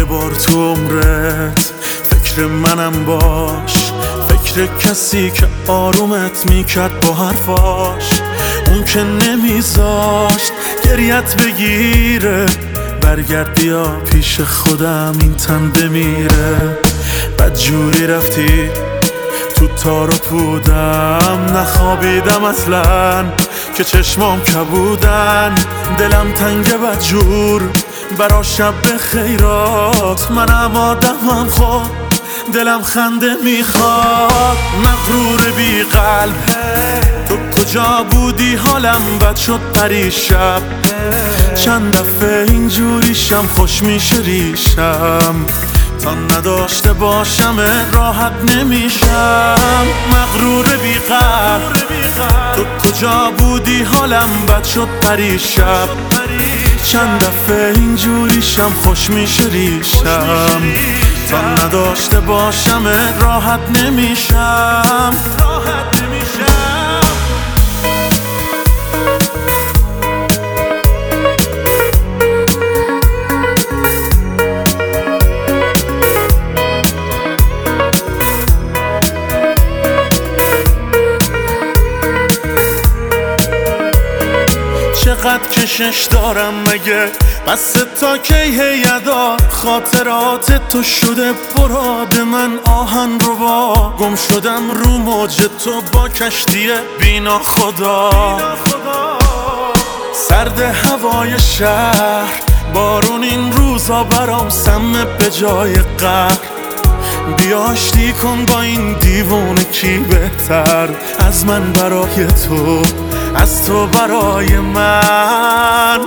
بار تو عمرت فکر منم باش، فکر کسی که آرومت میکرد با حرفاش، اون که نمیذاشت گریت بگیره. برگرد بیا پیش خودم این تن بمیره. بدجوری رفتی تو تار و پودم، نخوابیدم اصلا که چشمام کبودن. دلم تنگ بدجور برا شب خیرات، منم آدمم خود دلم خنده میخواد. مغرور بی قلب تو کجا بودی؟ حالم بد شد پریشب، چند دفعه اینجوریشم خوش میشه ریشم. تا نداشته باشم راحت نمیشم. مغرور بی قلب تو کجا بودی؟ حالم بد شد پریشب، چند دفعه اینجوریشم خوش میشه ریشم. تا نداشته باشم راحت نمیشم. چقدر کشش دارم مگه؟ بس تا کی هیدا؟ خاطرات تو شده براد من آهن رو با. گم شدم رو موج تو با کشتی بینا خدا. سرد هوای شهر، بارون این روزا برام سمه به جای قهر. بیا آشتی کن با این دیوونه، کی بهتر از من برای تو، از تو برای من.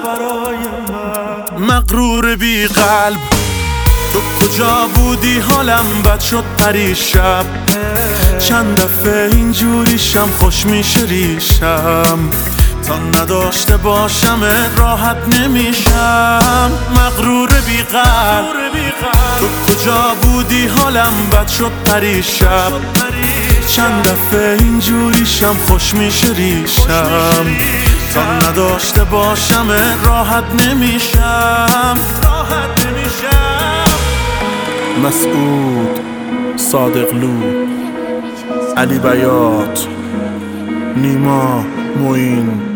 مغرور بی قلب تو کجا بودی؟ حالم بد شد پریشب، چند دفعه اینجوریشم خوش میشه ریشم. تا نداشته باشم راحت نمیشم. مغرور بی قلب تو کجا بودی؟ حالم بد شد پریشب، چند دفعه اینجوریشم خوش میشه ریشم. تا نداشته باشم راحت نمیشم. مسعود صادقلو، علی بیات، نیما معین.